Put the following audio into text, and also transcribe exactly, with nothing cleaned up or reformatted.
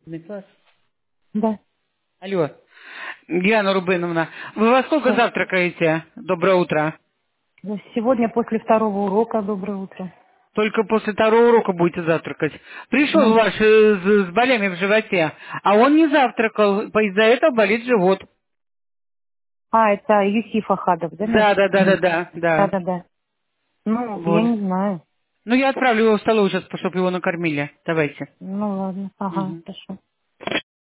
Учебный класс. Да. Алло, Диана Рубиновна, вы во сколько Да. завтракаете? Доброе утро. Сегодня после второго урока. Доброе утро. Только после второго урока будете завтракать. Пришел Ну да. ваш э, с, с болями в животе, а он не завтракал, по- из-за этого болит живот. А, это Юсиф Ахадов, да, Да, значит? да, да, да, да, Да, да. да, да. Ну, я Вот. не знаю. Ну, я отправлю его в столовую сейчас, чтобы его накормили. Давайте. Ну ладно. Ага, Мгм. хорошо.